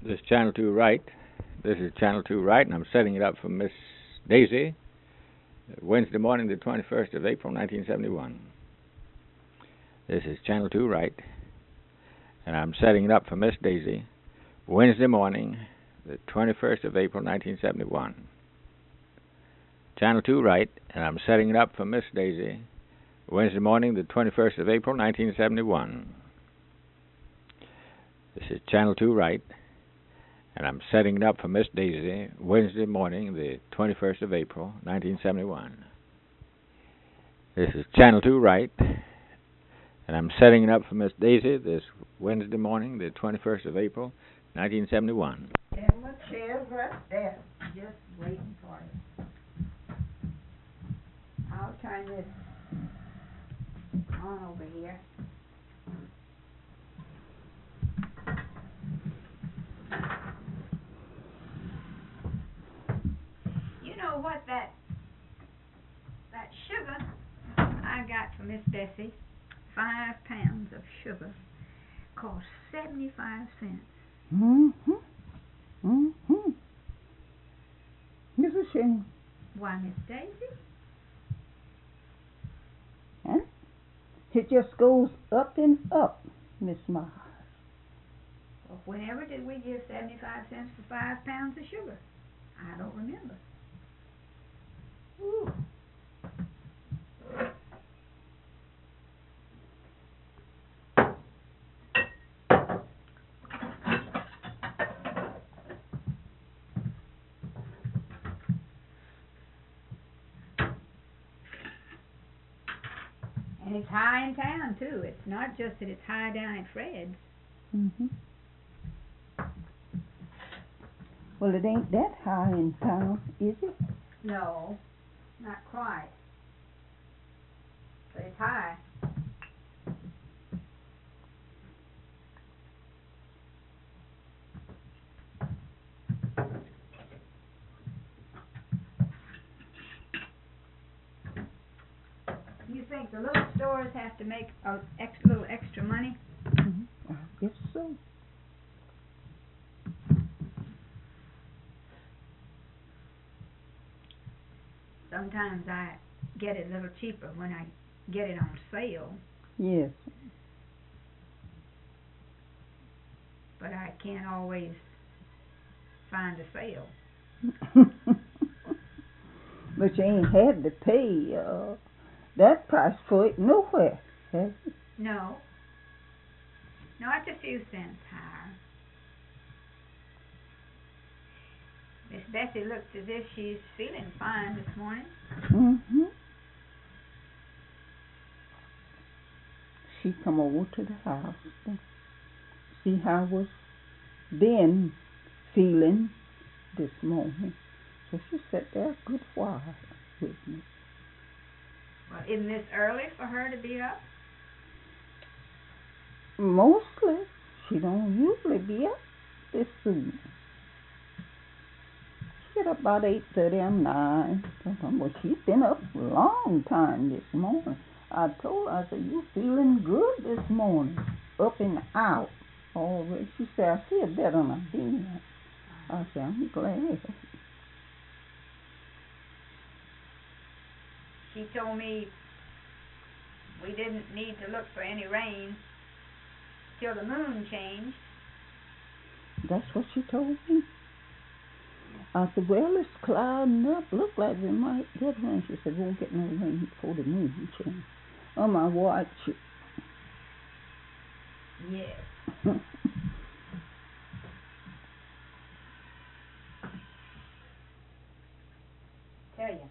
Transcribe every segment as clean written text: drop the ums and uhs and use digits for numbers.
This is Channel 2 Right. This is Channel 2 Right, and I'm setting it up for Miss Daisy, Wednesday morning, the 21st of April, 1971. This is Channel 2 Right, and I'm setting it up for Miss Daisy, Wednesday morning, the 21st of April, 1971. Channel 2 Right, and I'm setting it up for Miss Daisy, Wednesday morning, the 21st of April, 1971. This is Channel 2 Right, and I'm setting it up for Miss Daisy, Wednesday morning, the 21st of April, 1971. This is Channel 2 Right, and I'm setting it up for Miss Daisy this Wednesday morning, the 21st of April, 1971. Emma chair's right there, just waiting for you. I'll turn this on over here. You know what that sugar I got for Miss Bessie, 5 pounds of sugar, cost 75 cents. Mm-hmm. Mm-hmm. It's a shame. Why, Miss Daisy? Huh? It just goes up and up, Miss Mars. Well, whenever did we give 75 cents for 5 pounds of sugar? I don't remember. Ooh. And it's high in town, too. It's not just that it's high down at Fred's. Mm-hmm. Well, it ain't that high in town, is it? No, not quite. But it's high. You think the little stores have to make a little extra money? Mm-hmm. I guess so. Sometimes I get it a little cheaper when I get it on sale, Yes. but I can't always find a sale. But you ain't had to pay that price for it nowhere, has you? No. No, it's a few cents higher. Miss Bessie looks as if she's feeling fine this morning. Mm-hmm. She come over to the house to see how I was been feeling this morning. So she sat there a good while with me. Well, isn't this early for her to be up? Mostly, she don't usually be up this soon. She get up about 8:30 or 9. Well, she's been up a long time this morning. I told her, I said, you feeling good this morning, up and out already. She said, I feel better than I've been. I said, I'm glad. She told me we didn't need to look for any rain till the moon changed. That's what she told me. I said, well, it's clouding up. Look like we might get rain. She said, won't get no rain before the moon change. On my watch. Yes. Tell you.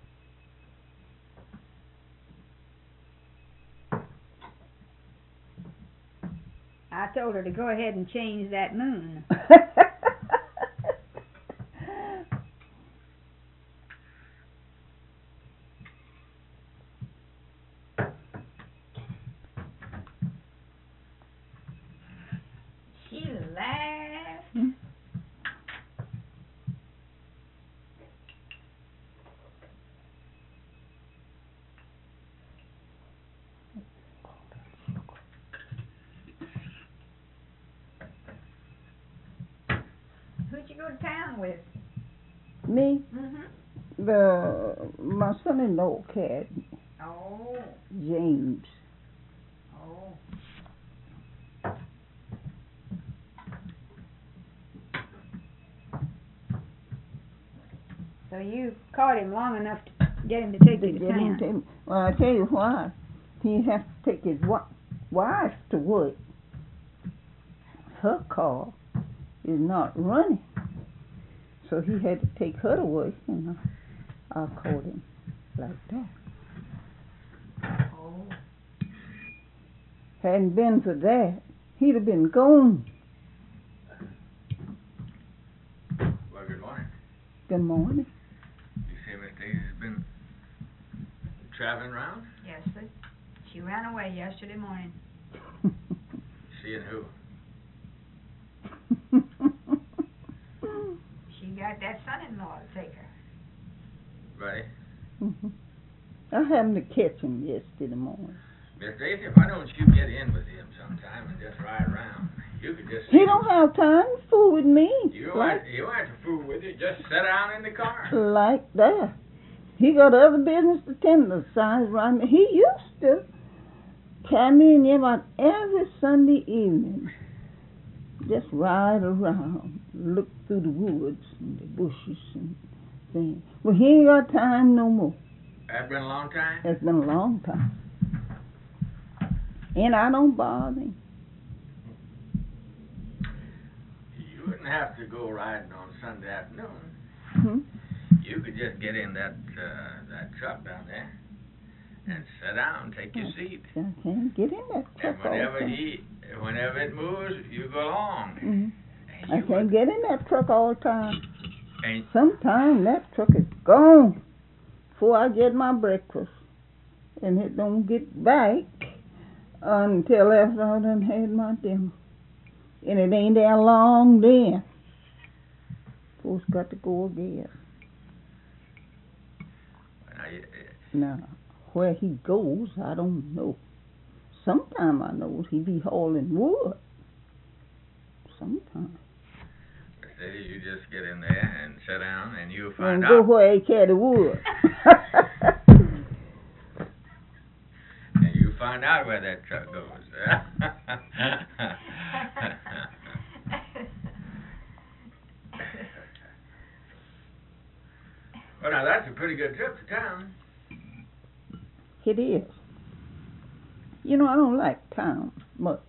I told her to go ahead and change that moon. She laughed. go to town with? Me? Mm-hmm. My son-in-law cat, Oh. James. Oh. So you caught him long enough to get him to take you to town. Well, I tell you why. He has to take his wife to work. Her car is not running. So he had to take her to work, and I caught him like that. Oh. Hadn't been for that, he'd have been gone. Well, good morning. Good morning. You say Miss Daisy's been traveling around? Yes, sir. She ran away yesterday morning. Seeing who? She got that son-in-law to take her. Right. I happened to catch him yesterday morning. Miss Daisy, why don't you get in with him sometime and just ride around? You could just... He don't have time to fool with me. You want to fool with you, just sit down in the car. Like that. He got other business to tend to besides riding. He used to come in here about every Sunday evening. Just ride around, look through the woods and the bushes and things. Well, he ain't got time no more. That's been a long time? It's been a long time. And I don't bother him. You wouldn't have to go riding on Sunday afternoon. You could just get in that truck down there and sit down, take your seat. I can't get in that truck And whenever it moves, you go along. I can't get in that truck all the time. And sometime that truck is gone before I get my breakfast. And it don't get back until after I done had my dinner. And it ain't that long then. Folks got to go again. Now, where he goes, I don't know. Sometime I know he be hauling wood. Sometime. You just get in there and sit down and you'll find and out. Go where he carry wood. And you find out where that truck goes. Well, now that's a pretty good trip to town. It is. You know, I don't like town much.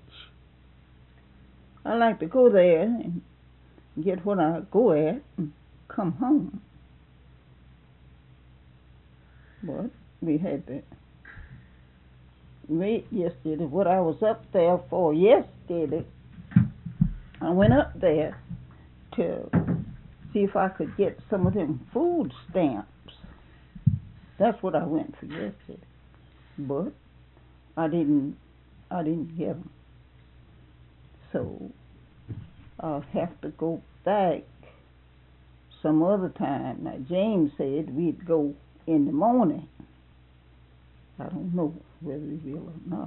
I like to go there and get what I go at and come home. But we had to wait yesterday. What I was up there for yesterday, I went up there to see if I could get some of them food stamps. That's what I went for yesterday. But I didn't get them. So I'll have to go back some other time. Now, James said we'd go in the morning. I don't know whether we will or not.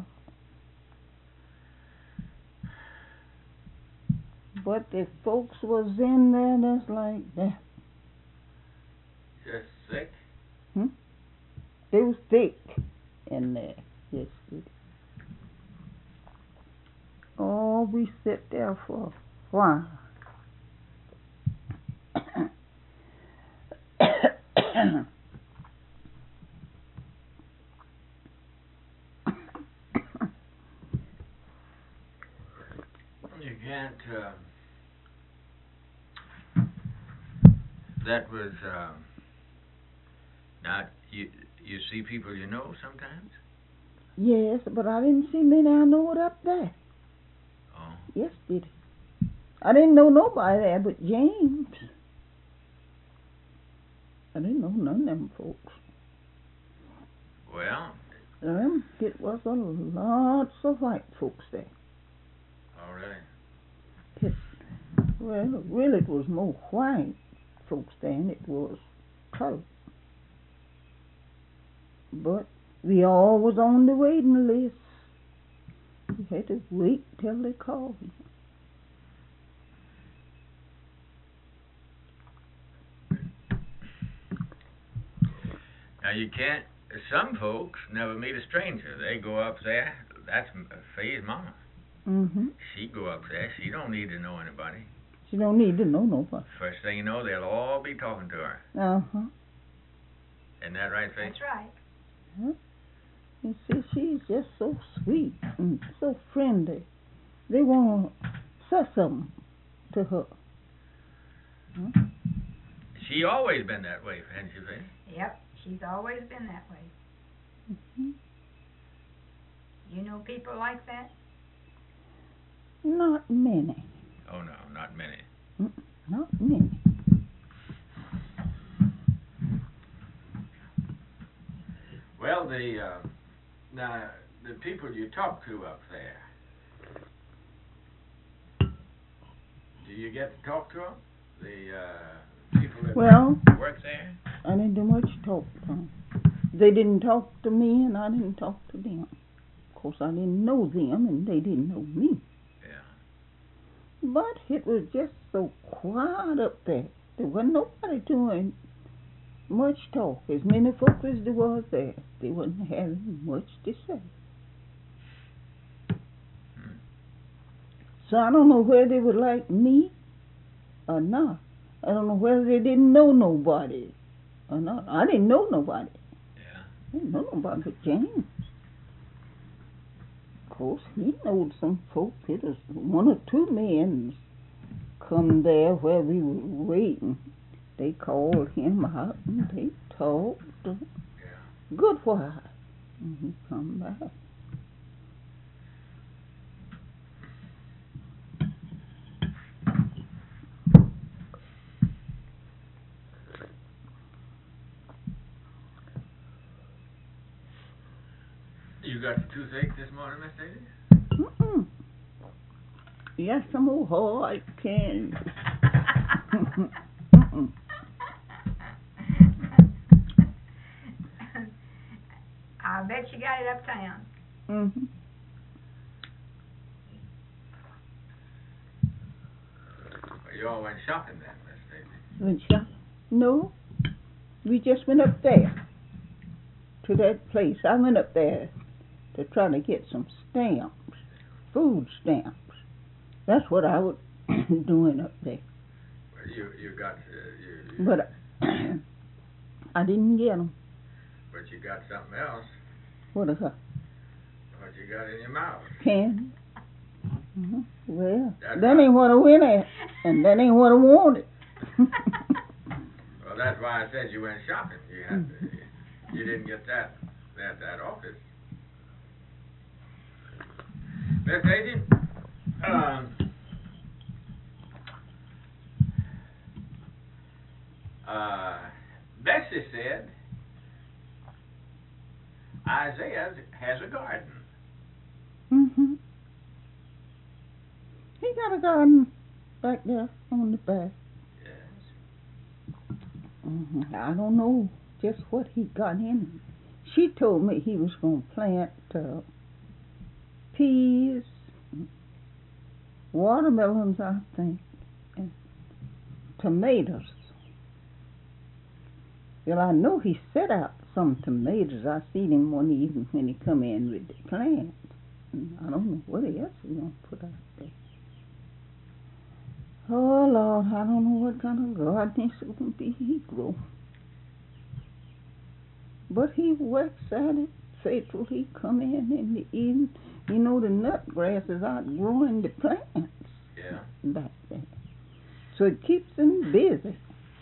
But the folks was in there that's like that. Just sick? They was sick in there yesterday. Oh, we sat there for a while. You can't, that was, not, you see people you know sometimes? Yes, but I didn't see many I knowed up there. Oh. Yesterday. I didn't know nobody there but James. I didn't know none of them folks. Well. It was a lots of white folks there. Oh, really? Really, it was more white folks there than it was colored. But we all was on the waiting list. We had to wait till they called. you can't. Some folks never meet a stranger. They go up there. That's Faye's mama. Mm-hmm. She go up there. She don't need to know anybody. She don't need to know nobody. First thing you know, they'll all be talking to her. Uh-huh. Isn't that right, Faye? That's right. Huh? You see, she's just so sweet and so friendly. They want to say something to her. Huh? She always been that way, hasn't she, Faye? Yep, she's always been that way. Mm-hmm. You know people like that? Not many. Oh, no, not many. Not many. Well, now, the people you talk to up there, do you get to talk to them? The people that work there? I didn't do much talk to them. They didn't talk to me, and I didn't talk to them. Of course, I didn't know them, and they didn't know me. Yeah. But it was just so quiet up there. There wasn't nobody doing much talk. As many folks as there was there, they wasn't having much to say. So I don't know whether they would like me or not. I don't know whether they didn't know nobody or not. I didn't know nobody. Yeah. I didn't know nobody but James. Of course, he knowed some folks. It was one or two men come there where we were waiting. They called him out and they talked a good while. And he come back. You got the toothache this morning, Miss Daisy? Mm-mm. Yes, some old hard candy. Mm-mm. I bet you got it uptown. Mm-hmm. Well, you all went shopping then, Miss Daisy? Went shopping? No. We just went up there to that place. I went up there to try to get some stamps, food stamps. That's what I was doing up there. Well, you got... But I didn't get them. But you got something else. What is that? What you got in your mouth. Candy. Mm-hmm. Well, That's that ain't what I went at, and that ain't what I wanted. Well, that's why I said you went shopping. You didn't get that office. Miss Daisy, Bessie said Isaiah has a garden. Mm-hmm. He got a garden back there on the back. Yes. Mm-hmm. I don't know just what he got in. She told me he was going to plant peas, watermelons, I think, and tomatoes. Well, I know he set out some tomatoes. I seen him one evening when he come in with the plants. And I don't know what else he's going to put out there. Oh, Lord, I don't know what kind of garden it's going to be he grow. But he works at it faithfully. Come in the evening. You know, the nut grass is outgrowing the plants. Yeah. Back there. So it keeps him busy.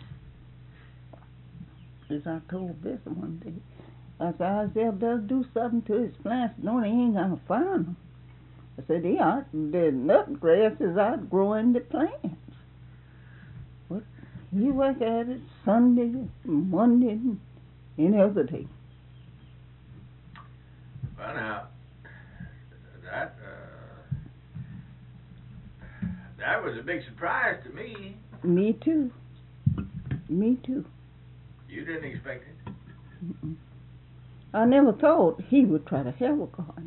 As I told Bessie one day, I said, Isaiah does do something to his plants. No, they ain't going to find them. I said, the nut grass is outgrowing the plants. But he work at it Sunday, Monday, and any other day. Well, now, that was a big surprise to me. Me too. Me too. You didn't expect it? Mm-mm. I never thought he would try to have a garden.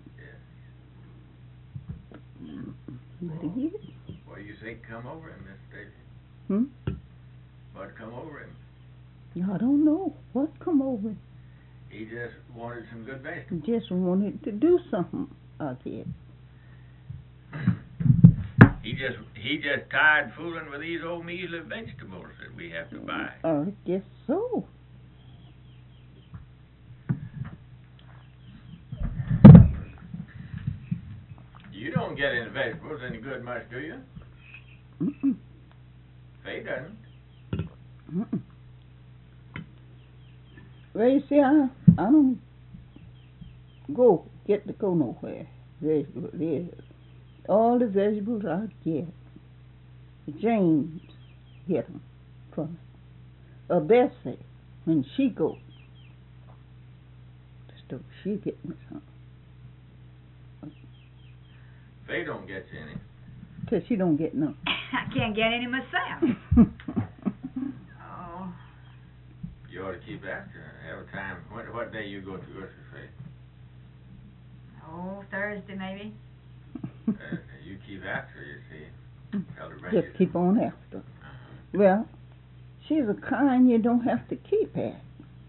Yeah. But he is. What do you think come over him, Miss Daisy? Hmm? What come over him? I don't know what come over him. He just wanted some good vegetables. Just wanted to do something, I said. He just tired fooling with these old measly vegetables that we have to buy. I guess so. You don't get any vegetables any good much, do you? Mm-mm. Faye doesn't. Mm-mm. Well, you see, I don't get to go nowhere. All the vegetables I get, James get them from Bessie when she goes. So she get me some. Faye don't get you any. 'Cause she don't get none. I can't get any myself. Oh, You ought to keep after her. Have a time. What day you go to grocery, Faye? oh, Thursday maybe. You keep after her, you see. Tell her to bring Just you keep on after. Uh-huh. Well, she's a kind you don't have to keep at.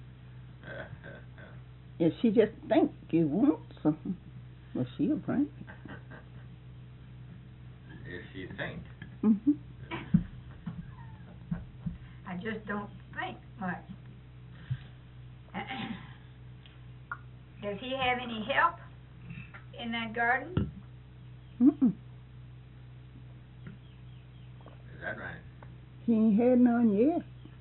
If she just think you want something, well, she'll bring it. If she think. Mm-hmm. I just don't think much. Does he have any help in that garden? Mm-mm. Is that right? He ain't had none yet.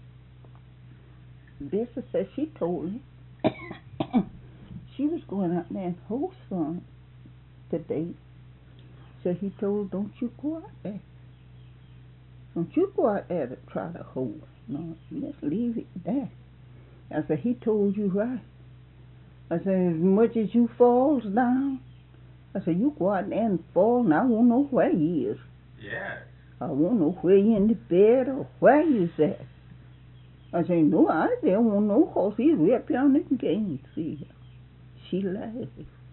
Bessie said she told him she was going out there and hoe some today. So he told her, don't you go out there. Don't you go out there to try to hoe. No, just leave it there. I said, he told you right. I said, as much as you falls down, I said, you go out there and fall and I won't know where you is. Yes. I won't know where you in the bed or where you's at. I said, no, I don't want no horse. He's way up here on the game. See, she laughed.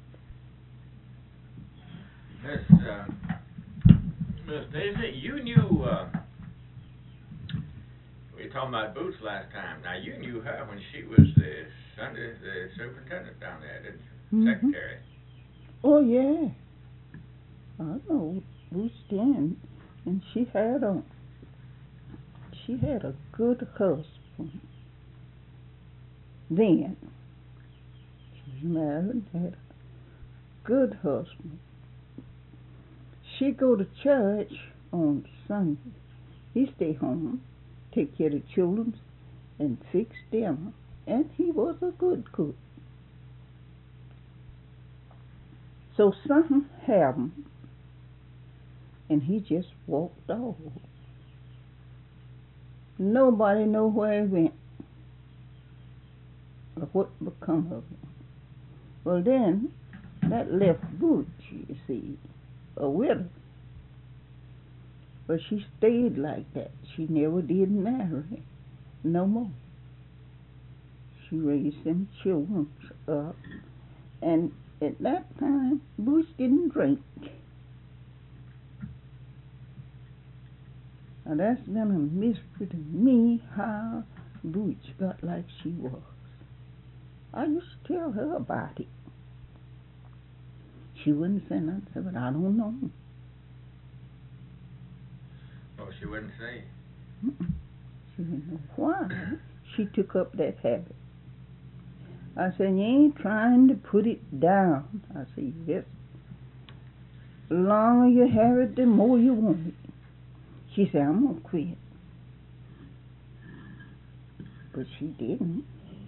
Miss Daisy, you knew, we were talking about Boots last time. Now, you knew her when she was the superintendent down there, didn't you? Mm-hmm. Secretary. Oh, yeah. I know. Bruce Stanton. And she had a good husband. Then, she was married, had a good husband. She go to church on Sunday. He stay home, take care of the children, and fix dinner. And he was a good cook. So something happened, and he just walked off. Nobody know where he went or what become of him. Well, then, that left Butch, you see, a widow. But she stayed like that. She never did marry no more. She raised them children up. And at that time, Butch didn't drink. Now that's been a mystery to me how Butch got like she was. I used to tell her about it. She wouldn't say nothing, but I don't know. Oh, she wouldn't say. She didn't know why she took up that habit. I said, you ain't trying to put it down. I said, yes. The longer you have it, the more you want it. She said, I'm going to quit. But she didn't.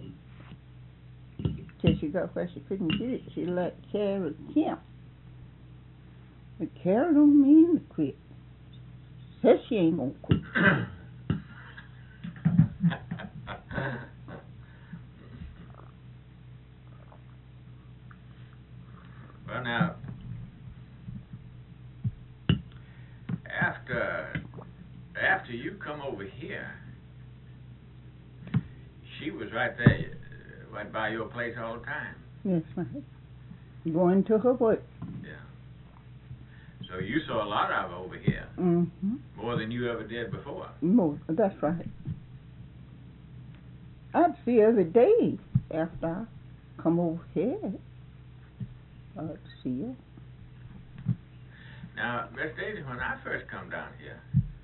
Till she got where she couldn't get it, she let Carol Kemp. But Carol don't mean to quit. Says she ain't going to quit. Well, now, after you come over here, she was right there, right by your place all the time. Yes, ma'am. Going to her work. Yeah. So you saw a lot of her over here. Mm-hmm. More than you ever did before. More, that's right. I'd see her every day after I come over here, I'd see her. Now, Miss Daisy, when I first come down here,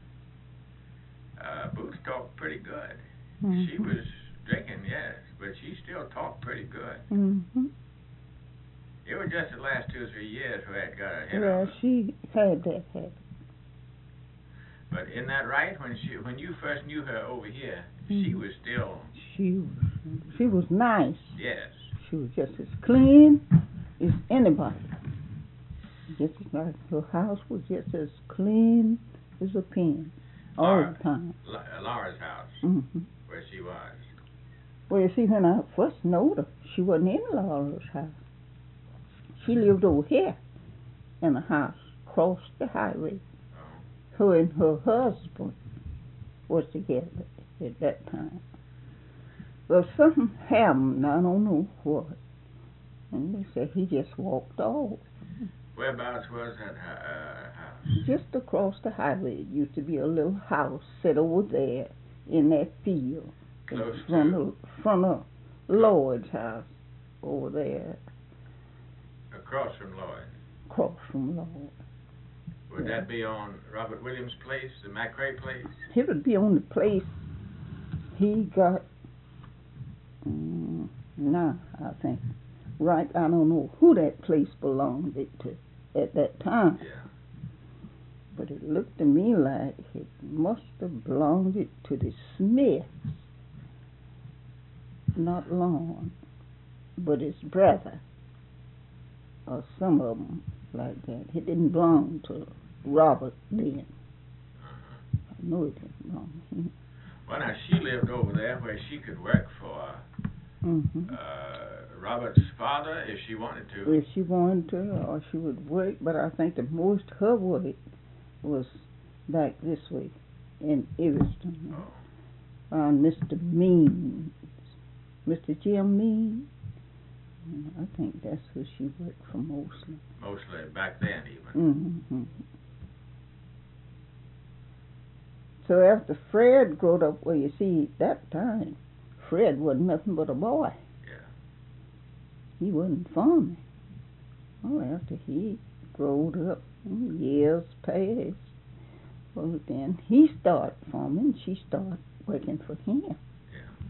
Boots talked pretty good. Mm-hmm. She was drinking, yes, but she still talked pretty good. Mm-hmm. It was just the last 2 or 3 years where it got a hit Well, on her. she had that habit. But isn't that right? When you first knew her over here, she was still... She was nice. Yes. She was just as clean as anybody. Just like her house was just as clean as a pin all the time. Laura's house, Mm-hmm. where she was. Well, you see, when I first knowed her, she wasn't in Laura's house. She lived over here in a house across the highway. Oh. Her and her husband was together at that time. Well, something happened, I don't know what. And they said he just walked off. Whereabouts was that house? Just across the highway. It used to be a little house set over there in that field. Close From a Lloyd's house over there. Across from Lloyd. Across from Lloyd. Would that be on Robert Williams' place, the McRae place? It would be on the place he got, I think. Right, I don't know who that place belonged to at that time. Yeah. But it looked to me like it must have belonged to the Smiths. Not Lon, but his brother. Or some of them like that. It didn't belong to Robert then. I know it didn't belong to him. Well, now, she lived over there where she could work for Robert's father if she wanted to. If she wanted to, or she would work, but I think the most her work was back this way in Evanston. Oh. Mr. Means, Mr. Jim Means. I think that's who she worked for mostly. Mostly back then, even. Mm-hmm. So after Fred growed up, well, you see, that time, Fred wasn't nothing but a boy. Yeah. He wasn't farming. Well, after he growed up, years passed, well, then he started farming. She started working for him. Yeah.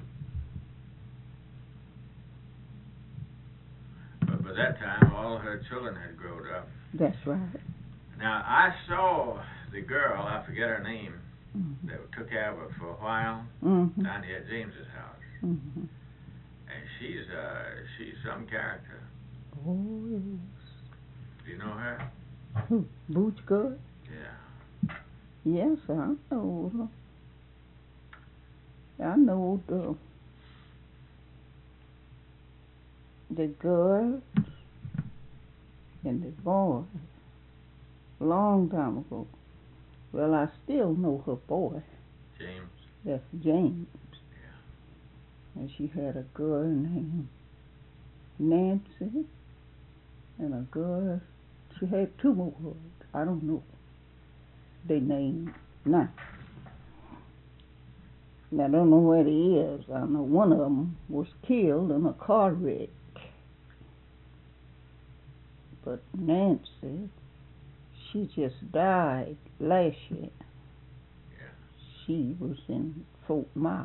But by that time, all her children had grown up. That's right. Now, I saw the girl, I forget her name, Mm-hmm. that took care of her for a while Mm-hmm. down here at James's house. Mm-hmm. And she's some character. Oh, yes. Do you know her? Who? Booch Good? Yeah. Yes, I know her. I know the girls and the boys long time ago. Well, I still know her boy. James. That's James. Yeah. And she had a girl named Nancy and a girl. She had 2 more girls. I don't know their names now. I don't know where they is. I know one of them was killed in a car wreck. But Nancy, she just died last year. Yeah. She was in Fort Myers.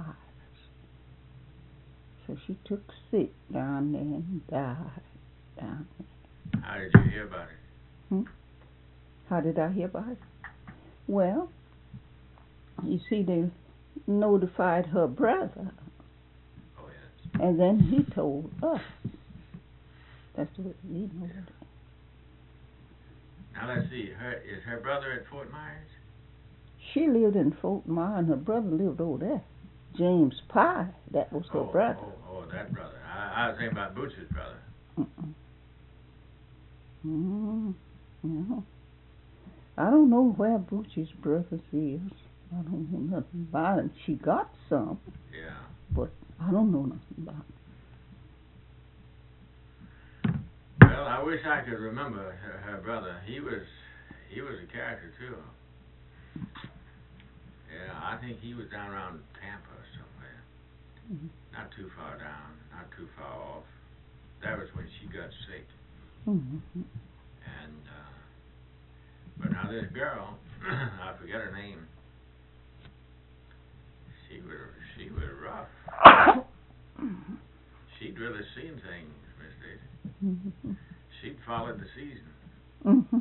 So she took sick down there and died down there. How did you hear about it? How did I hear about it? Well, you see, they notified her brother. Oh, yes. And then he told us. That's what we know. Now, let's see. Is her brother at Fort Myers? She lived in Fort Myers, and her brother lived over there. James Pye, that was her brother. Oh, that brother. I was thinking about Boots's brother. Yeah. I don't know where Booch's brother is. I don't know nothing about him. She got some. Yeah. But I don't know nothing about him. Well, I wish I could remember her brother. He was a character too. Yeah, I think he was down around Tampa or somewhere. Mm-hmm. Not too far down, not too far off. that was when she got sick. Mm-hmm. And but now this girl, I forget her name. She was rough. She'd really seen things, Miss Daisy. Mm-hmm. She'd followed the season. Mm-hmm.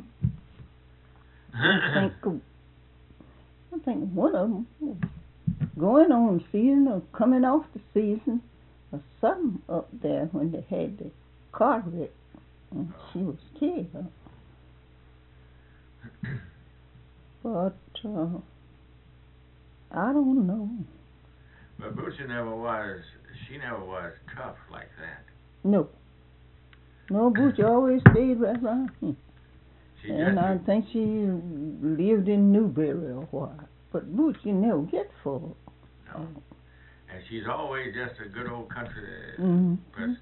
I think one of them was going on season or coming off the season or something up there when they had the car wreck and she was killed. But I don't know. But Bootsy she never was tough like that. No. No, Bootsy always stayed right around here. And I think she lived in Newberry a while. But Bootsy never get full. No. And she's always just a good old country person.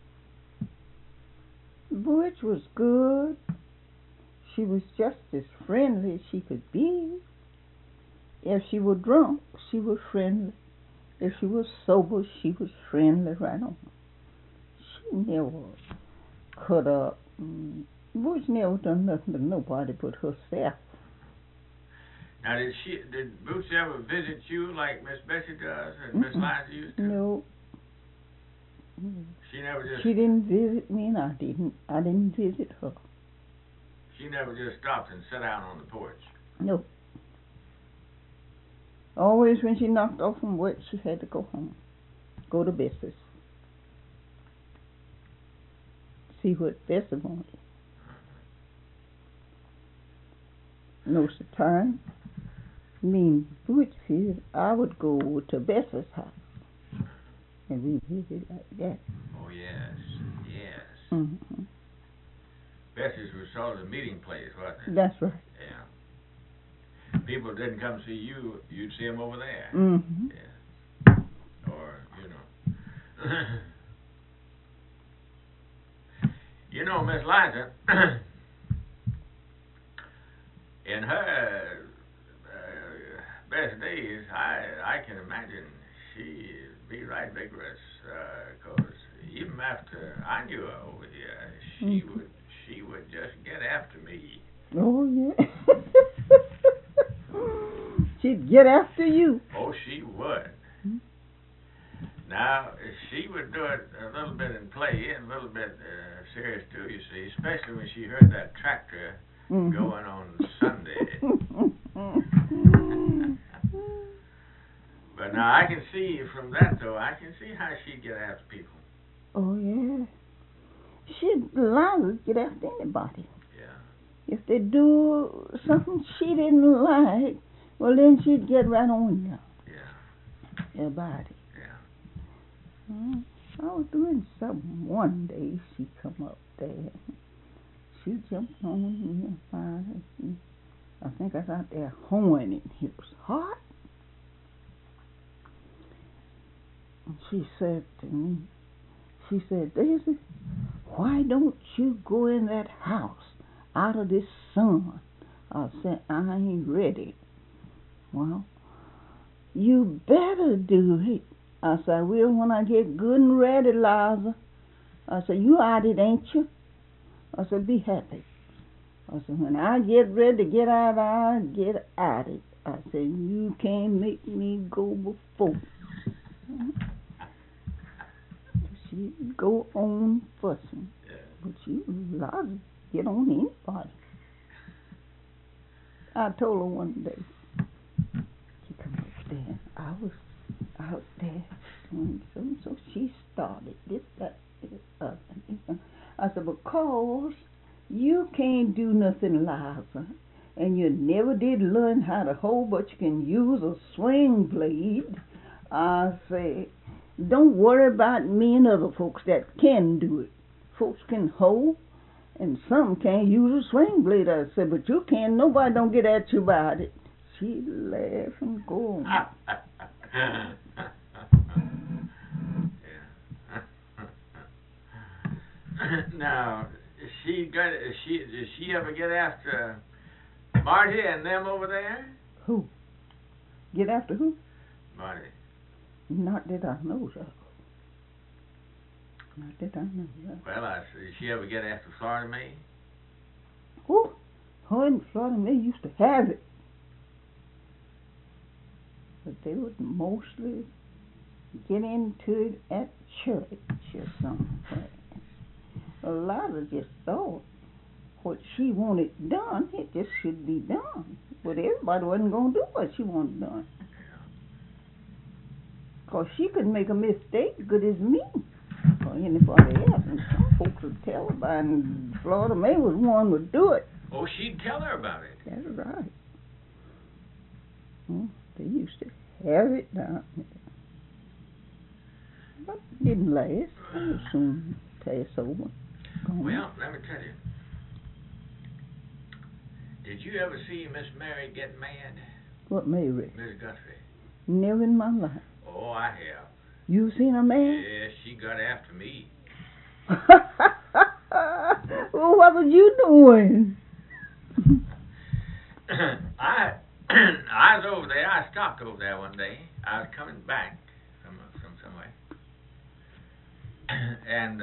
Butch was good. She was just as friendly as she could be. If she was drunk, she was friendly. If she was sober, she was friendly right on. She never cut up. Butch never done nothing to nobody but herself. Now, did Boots ever visit you like Miss Bessie does and Miss Liza used to? No. She never just... She didn't visit me and I didn't visit her. She never just stopped and sat down on the porch? No. Always when she knocked off from work, she had to go home. Go to Bessie's. See what Bessie wanted. Most of the time, Butch said I would go to Bessie's house. And we visited like that. Oh, yes. Mm-hmm. Bessie's was sort of a meeting place, wasn't it? That's right. Yeah. People didn't come see you, you'd see them over there. Mm-hmm. Yeah. Or, you know, Miss Liza, in her best days, I can imagine she'd be right vigorous, 'cause even after I knew her over here, she would just get after me. Oh, yeah. She'd get after you. Oh, she would. Now, she would do it a little bit in play and a little bit serious too, you see, especially when she heard that tractor going on Sunday. But now I can see from that, though, I can see how she'd get after people. Oh, yeah. She'd Liza get after anybody. Yeah. If they do something she didn't like, well, then she'd get right on you. Yeah. About it. Yeah. I was doing something one day. She come up there. She jumped on me and I think I was out there hoeing it. It was hot. And she said to me, Daisy, why don't you go in that house out of this sun? I said, I ain't ready. Well, you better do it. I said, I will when I get good and ready, Liza. I said, you out it, ain't you? I said, be happy. I said, when I get ready to get out, I'll get out it. I said, you can't make me go before. She'd go on fussing. Yeah. But she was allowed to get on anybody. I told her one day, she come up there, I was out there doing something, so she started this, that, this, other. I said, because you can't do nothing, Liza, and you never did learn how to hoe, but you can use a swing blade. I say, don't worry about me and other folks that can do it. Folks can hoe, and some can't use a swing blade. I said, but you can. Nobody don't get at you about it. She'd laugh and go on. Now, did she ever get after Marty and them over there? Who? Get after who? Marty. Not that I know of. Not that I know of. Well, did she ever get after Florida May? Oh, her and Florida May used to have it. But they would mostly get into it at church or something. A lot of just thought what she wanted done, it just should be done. But everybody wasn't going to do what she wanted done. Because she could make a mistake good as me or anybody else. And some folks would tell her about it, and Florida May was one would do it. Oh, she'd tell her about it. That's right. Well, they used to have it down there. But it didn't last. It would soon pass over. Gone. Well, let me tell you. Did you ever see Miss Mary get mad? What Mary? Miss Guthrie. Never in my life. Oh, I have. You seen her mad? Yeah, she got after me. Well, what was you doing? I was over there. I stopped over there one day. I was coming back from somewhere, and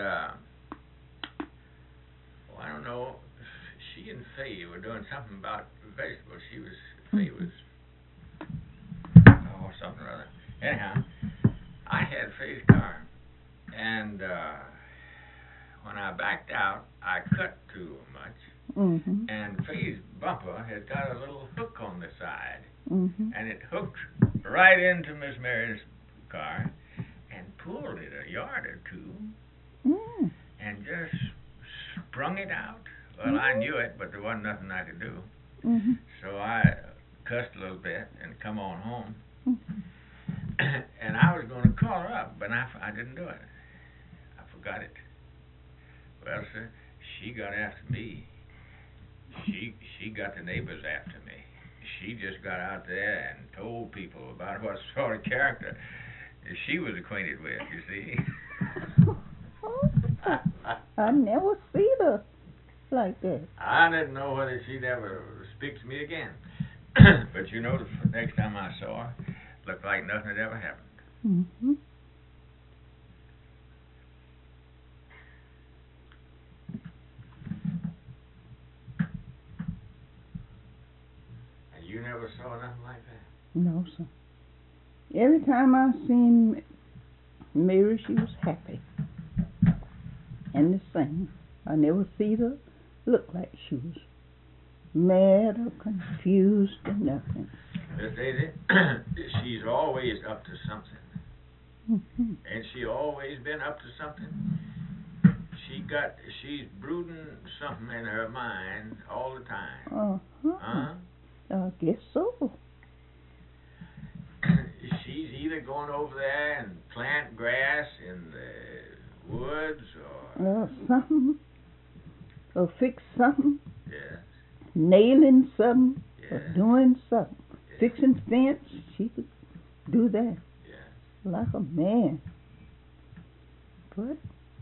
I don't know. She and Faye were doing something about vegetables. Faye was something or other. Anyhow, I had Faye's car, and when I backed out, I cut too much. Mm-hmm. And Faye's bumper has got a little hook on the side, Mm-hmm. and it hooked right into Miss Mary's car and pulled it a yard or two Mm. and just sprung it out. Well, I knew it, but there wasn't nothing I could do. Mm-hmm. So I cussed a little bit and come on home. Mm-hmm. And I was going to call her up, but I didn't do it. I forgot it. Well, sir, she got after me. She got the neighbors after me. She just got out there and told people about what sort of character she was acquainted with, you see. I never seen her like that. I didn't know whether she'd ever speak to me again. But you know, the next time I saw her, looked like nothing had ever happened. Mm-hmm. And you never saw nothing like that? No, sir. Every time I seen Mary, she was happy and the same. I never see her look like she was mad or confused or nothing. Miss Daisy, she's always up to something. Mm-hmm. Ain't she always been up to something? She's brooding something in her mind all the time. Uh-huh. I guess so. She's either going over there and plant grass in the woods or Something. Or fix something. yes, Nailing something. yes, Or doing something. yes, Fixing fence. She could do that. yes. Like a man. But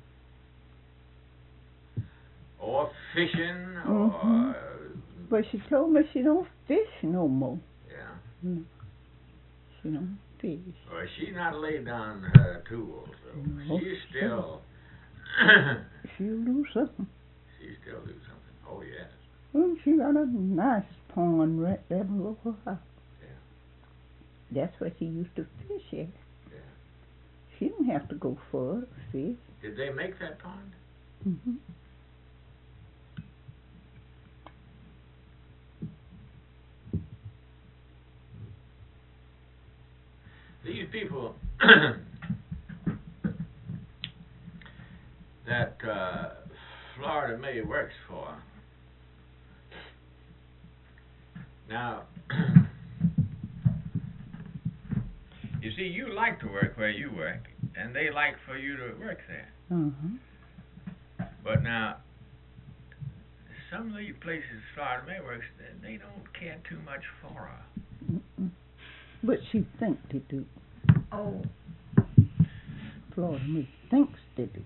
Or fishing Mhm. or but she told me she don't fish no more. yeah. No. She don't fish. Well, she's not laid down her tools, though. No, She's still She'll do something. she still do something. Oh yes. Well, she got a nice pond right there below her house. Yeah. That's where she used to fish at. Yeah. She didn't have to go far to fish. Did they make that pond? Mm-hmm. These people that Florida May works for. Now, you see, you like to work where you work, and they like for you to work there. Uh-huh. But now, some of these places Florida May works, they don't care too much for her. Mm-mm. But she thinks they do. Oh, Florida May thinks they do.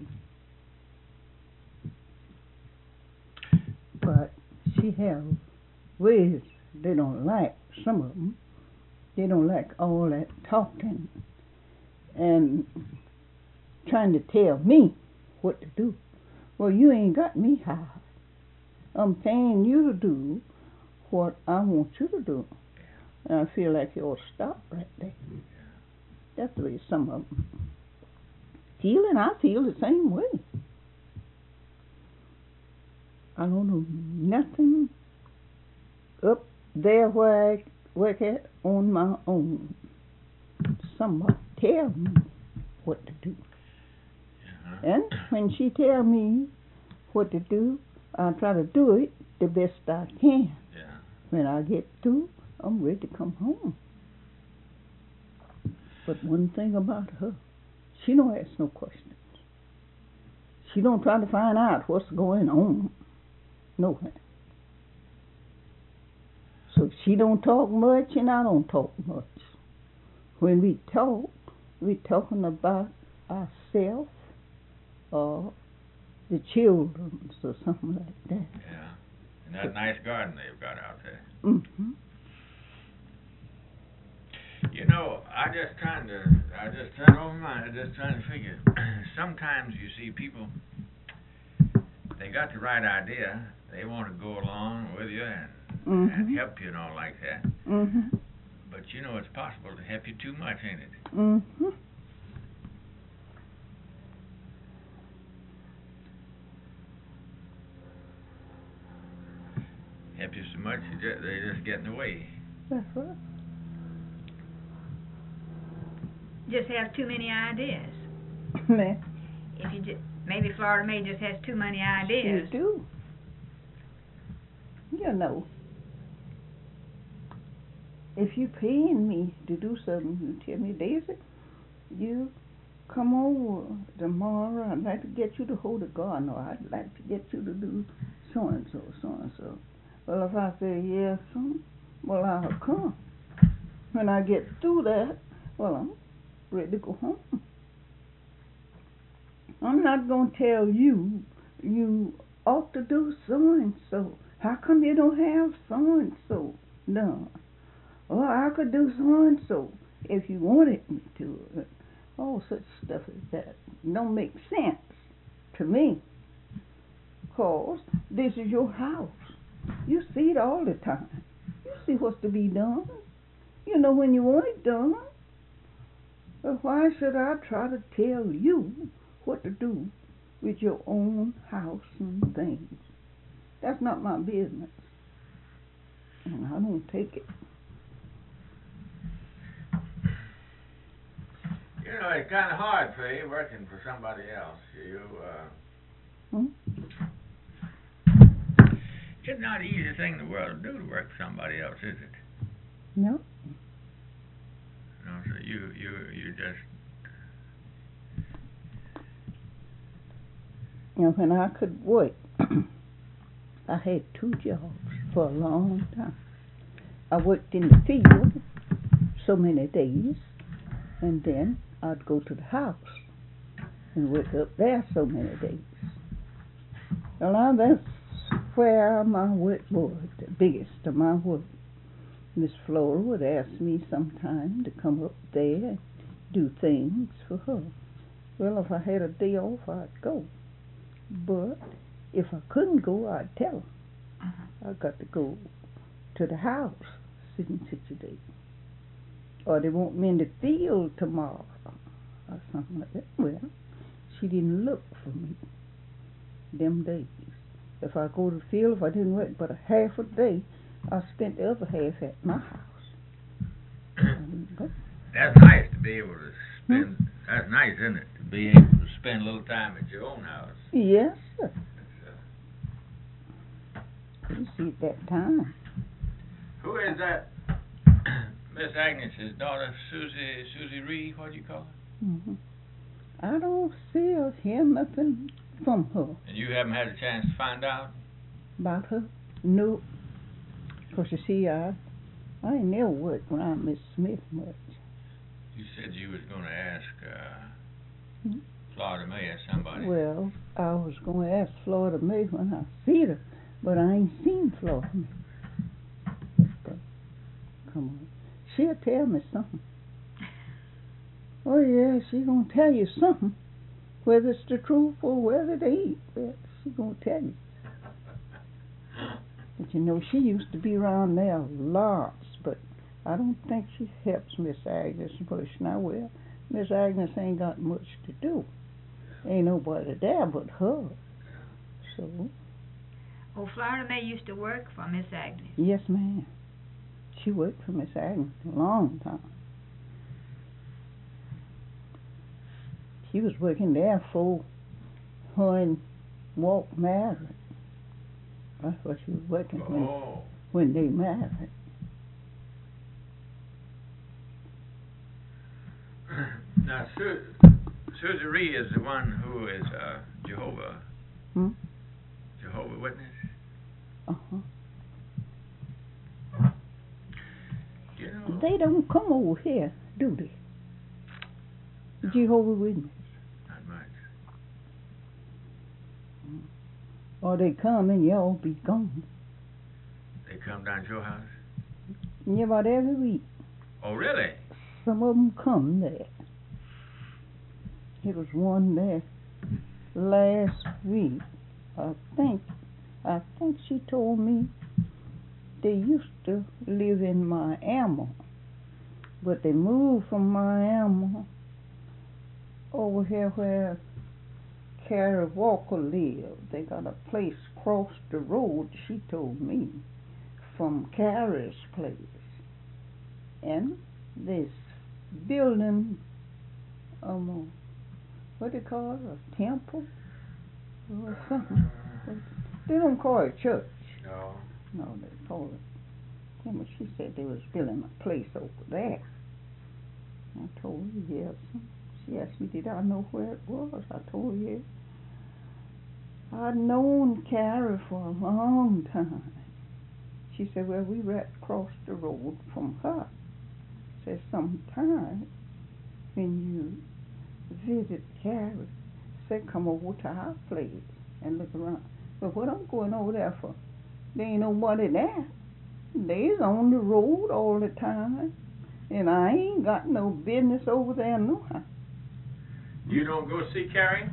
But she has ways they don't like, some of them. They don't like all that talking and trying to tell me what to do. Well, you ain't got me hired. I'm paying you to do what I want you to do. And I feel like you ought to stop right there. That's the way some of them feel, and I feel the same way. I don't know nothing up there where I work at on my own. Somebody tell me what to do. And when she tell me what to do, I try to do it the best I can. Yeah. When I get through, I'm ready to come home. But one thing about her, she don't ask no questions. She don't try to find out what's going on. Nowhere. So she don't talk much and I don't talk much. When we talk, we talking about ourselves or the children or something like that. Yeah. And that nice garden they've got out there. Mm-hmm. You know, I just trying over mine, just trying to figure. Sometimes you see people, they got the right idea. They want to go along with you and help you and all like that. Mm-hmm. But you know it's possible to help you too much, ain't it? Mm-hmm. Help you so much, they just get in the way. That's right. Just have too many ideas. Man, If you maybe Florida May just has too many ideas. you do. You know, if you paying me to do something, you tell me, Daisy, you come over tomorrow. I'd like to get you to hold a garden, or I'd like to get you to do so and so, so and so. Well, if I say yes, well, I'll come. When I get through that, well, I'm ready to go home. I'm not going to tell you, you ought to do so and so. How come you don't have so and so done? Or I could do so and so if you wanted me to. All such stuff as that don't make sense to me. 'Cause this is your house. You see it all the time. You see what's to be done. You know when you want it done. But why should I try to tell you what to do with your own house and things? That's not my business. And I don't take it. You know, it's kind of hard for you working for somebody else. It's not the easiest thing in the world to do to work for somebody else, is it? No. No, so you just. You know, when I could work, I had 2 jobs for a long time. I worked in the field so many days, and then I'd go to the house and work up there so many days. Well, now that's where my work was, the biggest of my work. Miss Flora would ask me sometime to come up there and do things for her. Well, if I had a day off, I'd go. But if I couldn't go, I'd tell her. I got to go to the house such a day. Or they want me in the field tomorrow or something like that. Well, she didn't look for me them days. If I go to the field, if I didn't work but a half a day, I spent the other half at my house. That's nice to be able to spend. That's nice, isn't it? To be able to spend a little time at your own house. Yes, sir. You see that time. Who is that? Miss Agnes's daughter, Susie Reed. What do you call her? Mm-hmm. I don't see or hear nothing from her. And you haven't had a chance to find out about her? No. 'Cause you see, I ain't never worked around Miss Smith much. You said you was going to ask Florida May or somebody. Well, I was going to ask Florida May when I see her, but I ain't seen Florida May. But, come on. She'll tell me something. Oh, yeah, she's going to tell you something. Whether it's the truth or whether it ain't, well, she gonna tell you. But you know, she used to be around there lots, but I don't think she helps Miss Agnes much now. Well, Miss Agnes ain't got much to do. Ain't nobody there but her. So. Oh, Florida May used to work for Miss Agnes. Yes, ma'am. She worked for Miss Agnes a long time. She was working there for her and Walt married. That's what she was working when they married. Now, Susie Ree is the one who is Jehovah. Jehovah Witness. Uh-huh. You know, they don't come over here, do they? No. Jehovah Witness. Not much. Or they come and y'all be gone. They come down to your house? Yeah, about every week. Oh, really? Some of them come there. It was one there last week. I think she told me they used to live in Miami, but they moved from Miami over here where Carrie Walker lived. They got a place across the road, she told me, from Carrie's place. And this building, what they call it, a temple or something. They don't call it church. No. No, they call it temple. She said they was building a place over there. I told her yes. She asked me, did I know where it was? I told her yes. I'd known Carrie for a long time. She said, well, we right across the road from her. Said, sometime when you visit Carrie, said, come over to our place and look around. But what I'm going over there for? There ain't nobody there. They's on the road all the time. And I ain't got no business over there no how. You don't go see Carrie?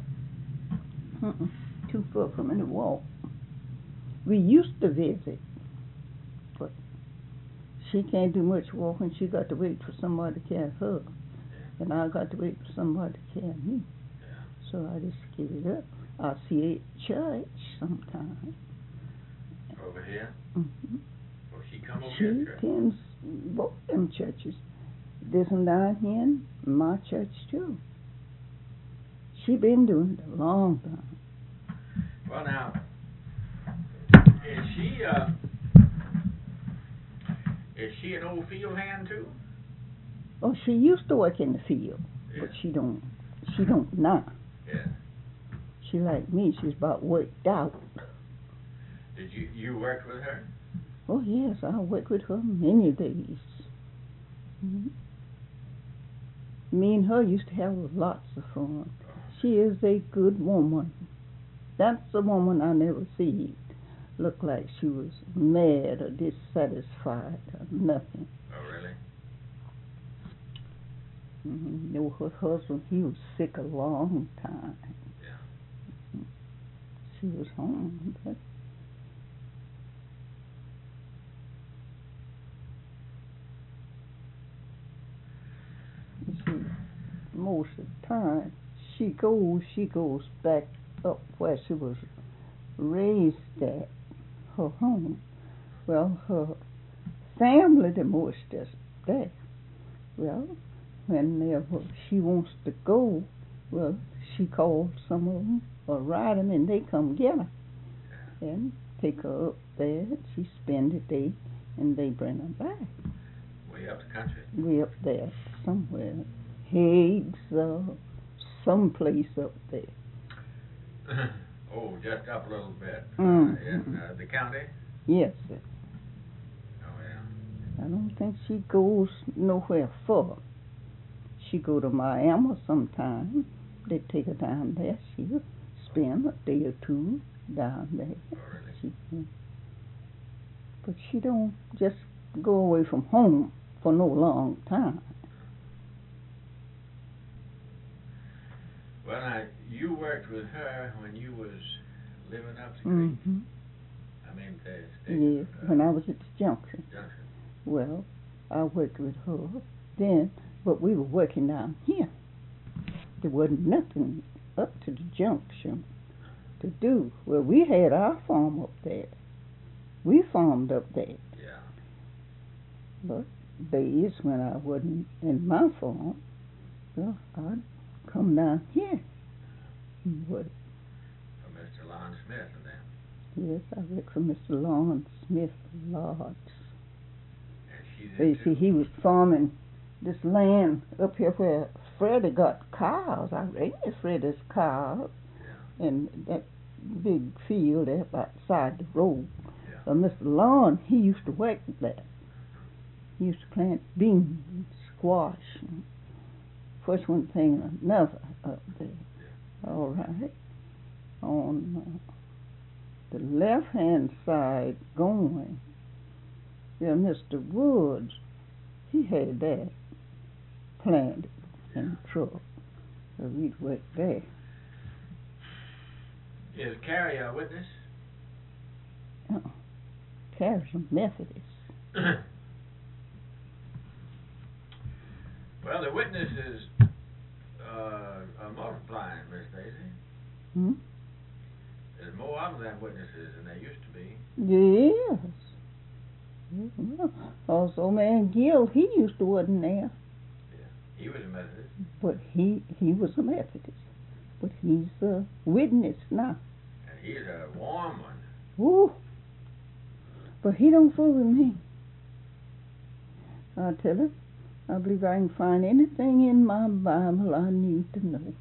Too far from me to walk. We used to visit, but she can't do much walking. She got to wait for somebody to carry her. Yeah. And I got to wait for somebody to carry me. Yeah. So I just give it up. I'll see her at church sometime. Over here? Mm-hmm. Will she come over here? She attends both them churches. This one down here in my church too. She been doing it a long time. Well, now, is she an old field hand too? Oh, she used to work in the field, yeah. But she don't now. Yeah. She like me, she's about worked out. Did you work with her? Oh yes, I worked with her many days. Mm-hmm. Me and her used to have lots of fun. She is a good woman. That's a woman I never see look like she was mad or dissatisfied or nothing. Oh, really? Mm-hmm. You know, her husband, he was sick a long time. Yeah. She was home, but you see, most of the time she goes back up where she was raised at, her home. Well, her family, the most is there. Well, whenever she wants to go, well, she calls some of them or write them and they come get her and take her up there. She spend the day and they bring her back. Way up the country? Way up there somewhere. Higgs, someplace up there. Oh, just up a little bit. Mm-hmm. In the county? Yes, sir. Oh, yeah. I don't think she goes nowhere far. She go to Miami sometime. They take her down there. She'll spend a day or two down there. Oh, really? But she don't just go away from home for no long time. Well, now, you worked with her when you was living up the creek. Mm-hmm. I mean, Yes, when I was at the junction. Junction. Well, I worked with her then, but we were working down here. There wasn't nothing up to the junction to do. Well, we had our farm up there. We farmed up there. Yeah. But days when I wasn't in my farm, well, I'd come down here and work. For Mr. Lon Smith and them. Yes, I worked for Mr. Lon Smith Lodge. And she did You too. see, he was farming this land up here where Freddie got cows. I raised Freddie's cows. Yeah. And that big field there outside the road. Yeah. Mr. Lon, he used to work there. He used to plant beans, squash, and first one thing and another up there. Yeah. All right. On the left-hand side going, yeah, Mr. Woods, he had that planted in the truck. So we'd work there. Is Carrie a witness? Carrie's a Methodist. Well, the witnesses are multiplying, Miss Daisy. Hmm? There's more of them witnesses than there used to be. Yes. Well, also, man, Gill, he used to wasn't there, Yeah. He was a Methodist. but he was a Methodist. But he's a witness now. And he's a warm one. Woo! But he don't fool with me. I tell you, I believe I can find anything in my Bible I need to know.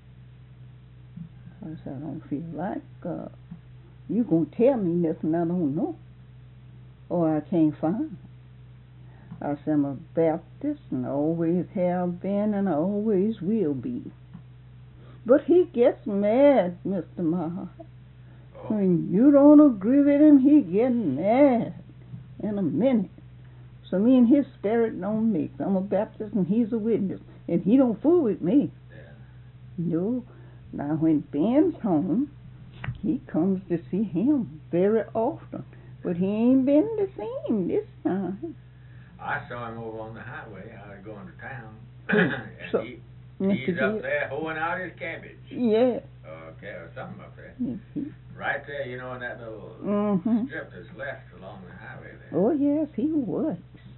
I said, I don't feel like you gonna tell me nothing I don't know, or I can't find. I said, I'm a Baptist, and I always have been, and I always will be. But he gets mad, Mr. Maher. Oh. When you don't agree with him, he gets mad in a minute. So me and his spirit don't mix. I'm a Baptist and he's a witness, and he don't fool with me. Yeah. No. Now when Ben's home, he comes to see him very often, but he ain't been to see him this time. I saw him over on the highway. I was going to town. And So, he's up there hoeing out his cabbage. Yeah. Okay, or something up there. Yes, Right there, you know, in that little Mm-hmm. strip that's left along the highway there. Oh yes, he was.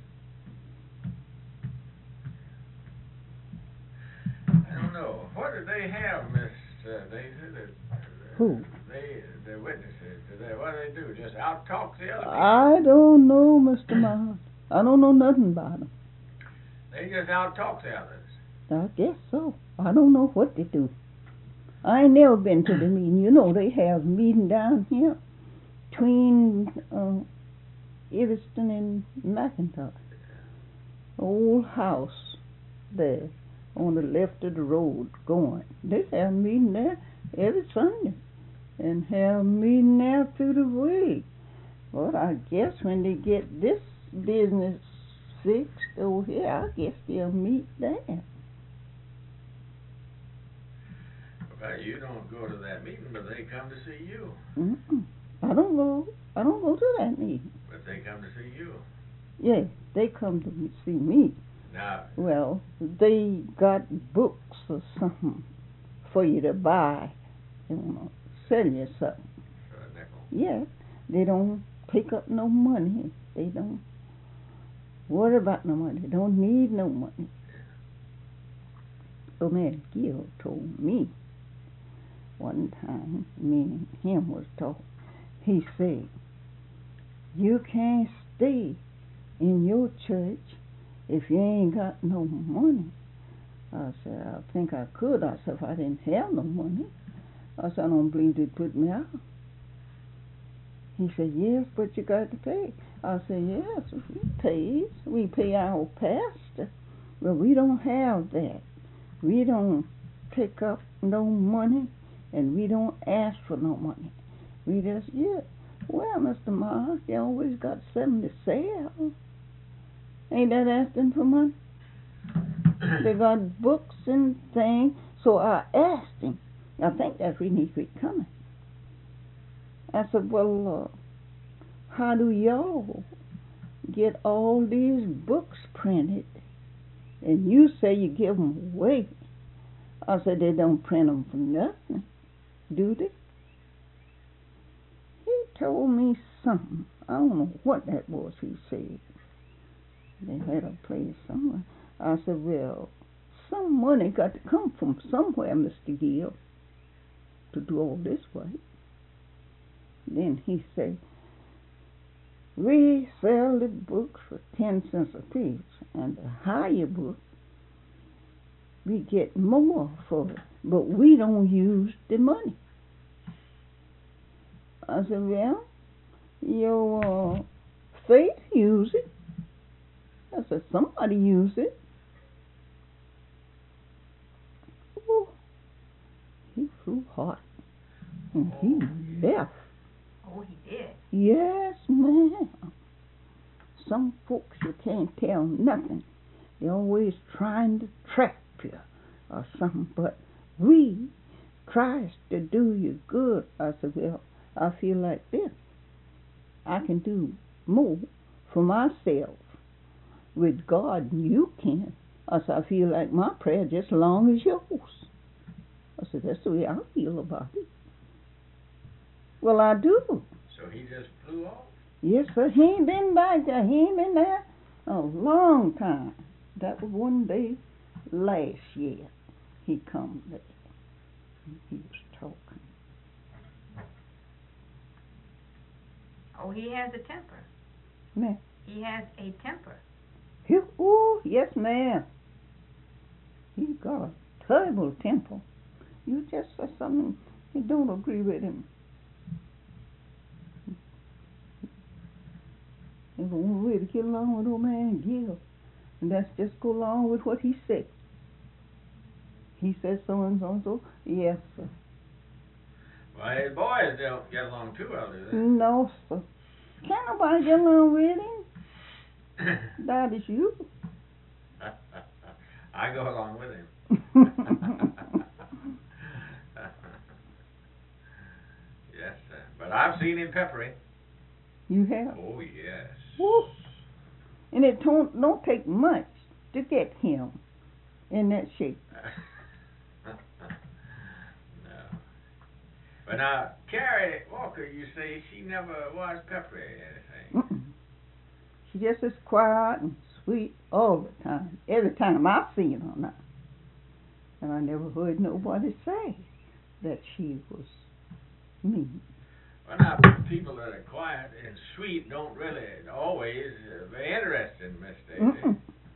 I don't know. What did they have, Miss Daisy? Who? The witnesses. What do they do? Just out-talk the other people? I don't know, Mr. Miles. I don't know nothing about them. They just out-talk the others. I guess so. I don't know what they do. I ain't never been to the meeting. You know, they have meeting down here between Evanston and McIntosh. Old house there on the left of the road going. They have a meeting there every Sunday and have a meeting there through the week. But I guess when they get this business fixed over here, I guess they'll meet there. Well, you don't go to that meeting, but they come to see you. Mm-mm. I don't go to that meeting. But they come to see you. Yeah, they come to see me. Now, Well, they got books or something for you to buy. They want to sell you something. for a nickel. Yeah, they don't pick up no money. They don't worry about no money. They don't need no money. So man, Gil told me one time, me and him was talking, he said, you can't stay in your church if you ain't got no money. I said, I think I could. I said, if I didn't have no money. I said, I don't believe they'd put me out. He said, yes, but you got to pay. I said, yes, we pay. We pay our pastor. But we don't have that. We don't pick up no money, and we don't ask for no money. We just, well, Mr. Mars, you always got something to sell. Ain't that asking for money? They got books and things, So I asked him, I think that's when he quit coming. I said, well, how do y'all get all these books printed? And you say you give them away. I said, they don't print them for nothing, do they? He told me something. I don't know what that was he said. They had a place somewhere. I said, well, some money got to come from somewhere, Mr. Gill, to do all this work. Then he said, we sell the books for 10 cents a piece, and the higher book, we get more for it, but we don't use the money. I said, well, your faith use it. I said, somebody use it. Oh, he flew hot, and he left. Oh, he did. Yes, ma'am. Some folks you can't tell nothing. They're always trying to trap you or something. But we tries to do you good. I said, well, I feel like this. I can do more for myself with God than you can. I said, I feel like my prayer just as long as yours. I said, that's the way I feel about it. Well, I do. So he just flew off? Yes, sir. He ain't been back there. He ain't been there a long time. That was one day last year he come there. He was talking. Oh, he has a temper. Man. He has a temper. Oh, yes, ma'am. He got a terrible temper. You just say something, you don't agree with him. There's one way to get along with old man Gill, and that's just go along with what he said. He says so and so and so. Yes, sir. Well, his boys don't get along too well, do they? No, sir. Can't nobody get along with him. That is you. I go along with him. Yes, sir. But I've seen him peppery. You have? Oh, yes. Woo. And it don't take much to get him in that shape. No. But now, Carrie Walker, you say she never was peppery or anything. She just is quiet and sweet all the time. Every time I see her now. And I never heard nobody say that she was mean. Well, now, people that are quiet and sweet don't really always be interested in Miss Daisy.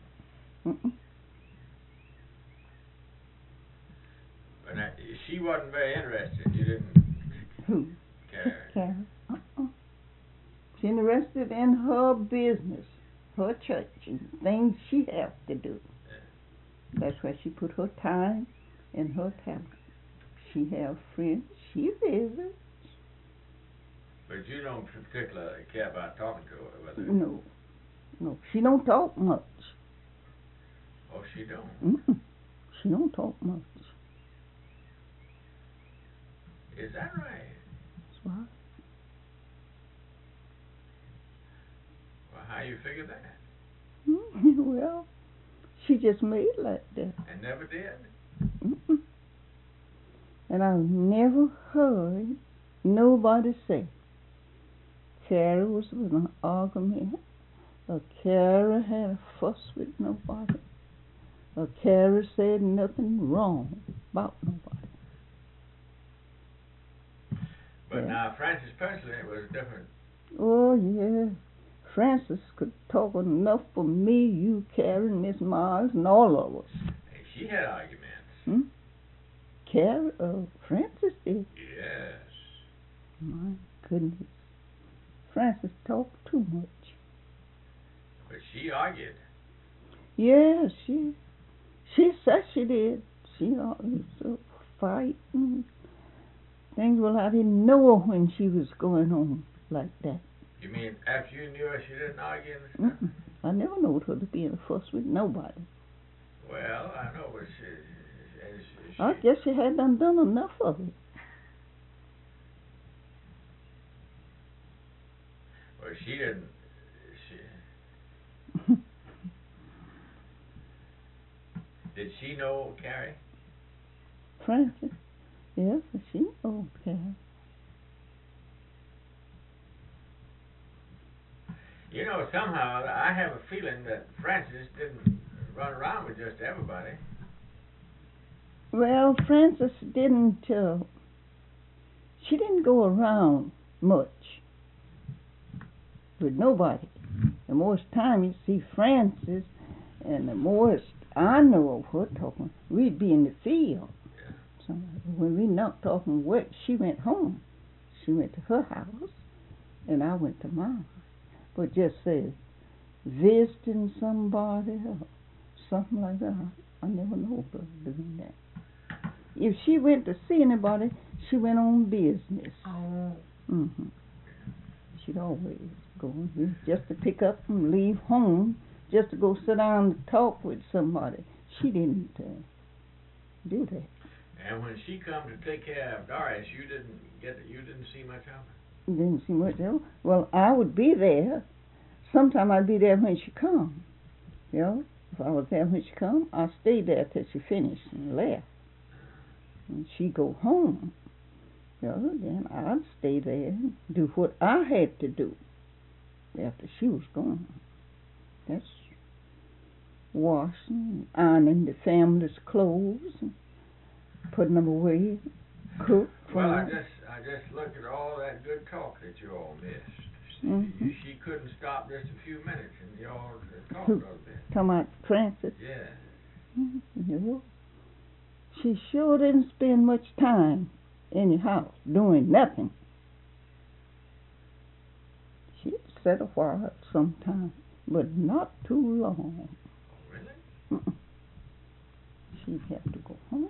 But now, she wasn't very interested. You didn't. Who? Carrie. Carrie. She's interested in her business, her church, and things she has to do. Yeah. That's where she put her time and her talent. She have friends. She visits. But you don't particularly care about talking to her, whether... No. She don't talk much. Oh, she don't? She don't talk much. Is that right? That's right. Well, how you figure that? Well, she just made like that. And never did? And I've never heard nobody say Carrie was in an argument, or Carrie had a fuss with nobody, or Carrie said nothing wrong about nobody. But now Francis Presley was different. Oh, yeah. Francis could talk enough for me, you, Carrie, Miss Miles, and all of us. Hey, she had arguments. Carrie? Francis did. Yes. My goodness. Francis talked too much. But she argued. Yeah, she said she did. She used to fight and things. Well, I didn't know her when she was going on like that. You mean after you knew her, she didn't argue and stuff? I never knowed her to be in a fuss with nobody. Well, I know, but I guess she had done enough of it. Well, she didn't. Did she know Carrie? Frances? Yes, she knows Carrie. You know, somehow I have a feeling that Frances didn't run around with just everybody. Well, Frances didn't. She didn't go around much with nobody. The most time you see Frances, and the most I know of her talking, we'd be in the field. Yeah. So when we not talking work, she went home. She went to her house, and I went to mine. But just say visiting somebody or something like that, I never know her doing that. If she went to see anybody, she went on business. Oh. Mhm. She'd always go just to pick up and leave home, just to go sit down and talk with somebody. She didn't do that. And when she come to take care of Doris, you didn't see much of her. Didn't see much else. Well, I would be there. Sometime I'd be there when she come. You know, if I was there when she come, I stayed there till she finished and left. And she'd go home. You know, then I'd stay there and do what I had to do after she was gone. That's washing, ironing the family's clothes, and putting them away, cook. Well, I just looked at all that good talk that you all missed. Mm-hmm. She couldn't stop just a few minutes, and you all talked a little bit. Talking about Frances? Yeah. Mm-hmm. Yeah. She sure didn't spend much time in your house doing nothing. She'd sit a while sometime, but not too long. Oh, really? Mm-mm. She'd have to go home.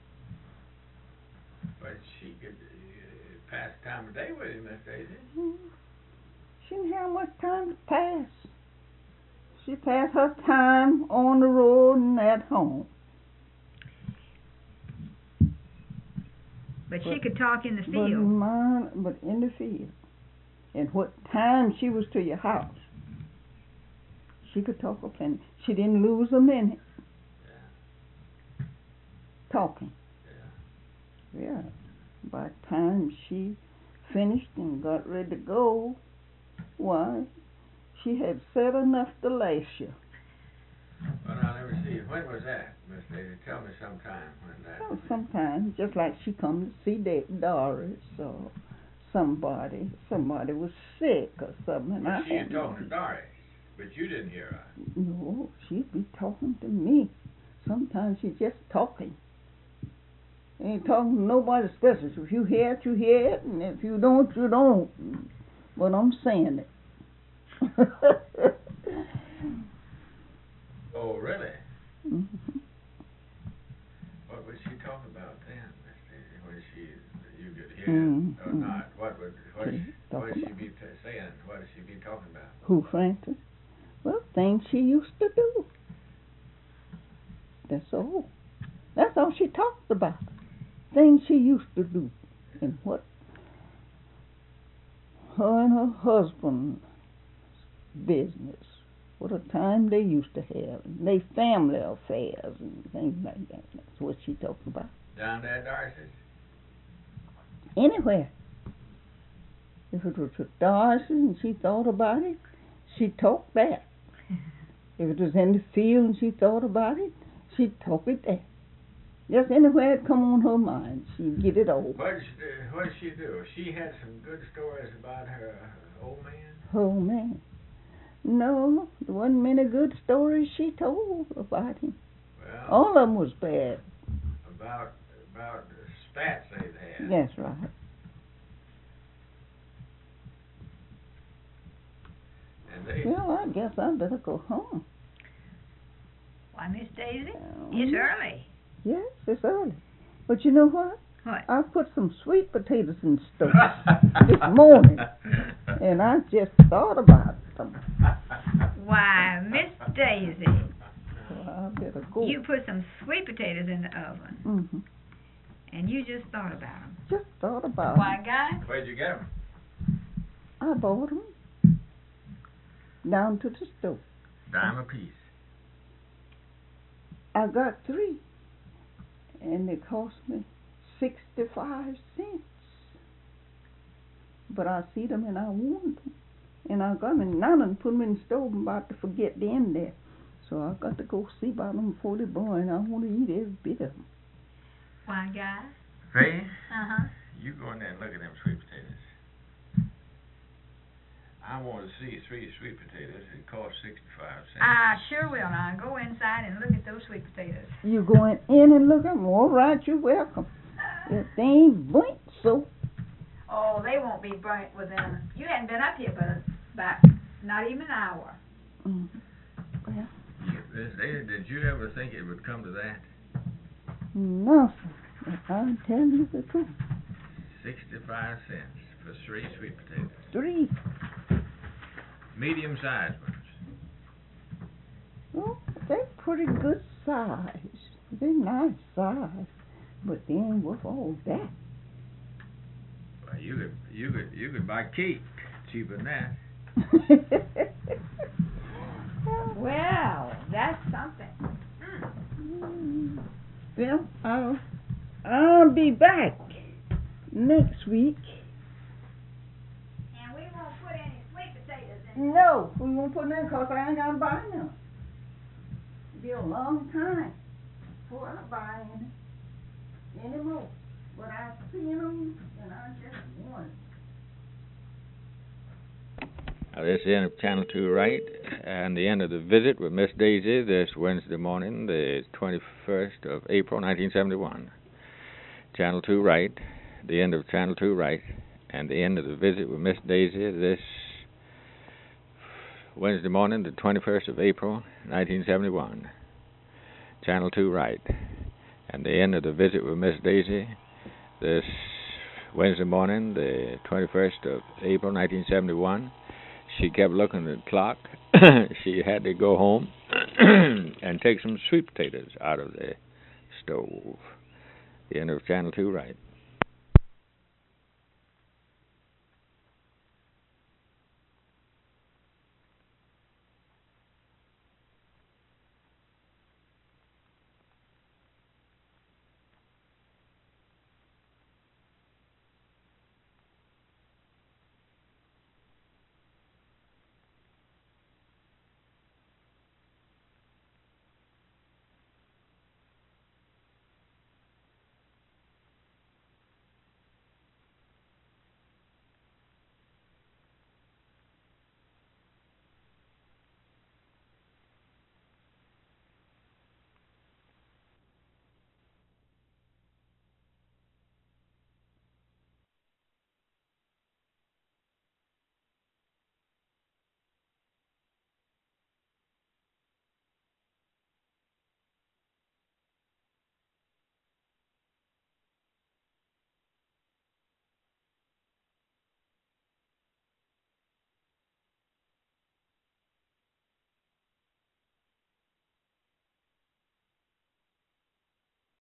But she could pass the time of day with you, Miss Daisy. She didn't have much time to pass. She passed her time on the road and at home. But she could talk in the But field. But in the field. And what time she was to your house, she could talk a plenty. She didn't lose a minute Yeah. talking. Yeah. Yeah. By the time she finished and got ready to go, why, she had said enough to last you. Well, now, let me see. When was that, Miss Daisy? Tell me sometime when that Well, was. sometimes, just like she come to see Doris or somebody was sick or something. And Well, I she had was talking to Doris, but you didn't hear her. No, she'd be talking to me. Sometimes she's just talking. Ain't talking to nobody special. If you hear it, you hear it, and if you don't, you don't. But I'm saying it. Oh, really? Mm-hmm. What would she talk about then, Miss Daisy? When you could hear it or not? What would she be saying? What would she be talking about? Who, Frances? Well, things she used to do. That's all. That's all she talked about. Things she used to do. And what her and her husband's business. What a time they used to have. And they family affairs and things like that. That's what she talked about. Down there at Doris's? Anywhere. If it was at Doris's and she thought about it, she talked that. If it was in the field and she thought about it, she'd talk it there. Just anywhere it come on her mind, she'd get it over. What did she do? She had some good stories about her old man? Oh, man. No, there wasn't many good stories she told about him. Well, All of them was bad. about the spats they'd had. That's right. And they. Well, I guess I better go home. Why, Miss Daisy? It's early. Yes, it's early. But you know what? What? I put some sweet potatoes in the stove this morning, and I just thought about them. Why, Miss Daisy. So I better go. You put some sweet potatoes in the oven, Mm-hmm. and you just thought about them. Just thought about Why, Guy? Where'd you get them? I bought them down to the store. Dime a piece. I got 3, and they cost me 65 cents. But I see them and I want them. And I got them and now I put them in the stove. I'm about to forget the end there. So I got to go see about them before they burn. I want to eat every bit of them. Why, Guy? Faye, Uh-huh. you go in there and look at them sweet potatoes. I want to see 3 sweet potatoes. It costs 65 cents. I sure will. Now, go inside and look at those sweet potatoes. You going in and look at them? All right, you're welcome. If they ain't burnt, so. Oh, they won't be burnt within. You hadn't been up here but about not even an hour. Mm. Well, Miss Ada, did you ever think it would come to that? nothing. I'll tell you the truth. 65 cents for 3 sweet potatoes. 3. Medium-sized ones. Well, they're pretty good size. They're nice size, but they ain't worth all that. Well, you could buy cake cheaper than that. Well, that's something. Well, I'll be back next week. And we won't put any sweet potatoes in. No, we won't put none 'cause I ain't gonna buy none. It'll be a long time before I buy any more. But I seen them and I just want it. Now, this is the end of Channel 2 Right, and the end of the visit with Miss Daisy this Wednesday morning, the 21st of April, 1971. Channel 2 Right, the end of Channel 2 Right, and the end of the visit with Miss Daisy this Wednesday morning, the 21st of April, 1971. Channel 2 Right, and the end of the visit with Miss Daisy this Wednesday morning, the 21st of April, 1971. She kept looking at the clock. She had to go home and take some sweet potatoes out of the stove. The end of Channel 2 Right.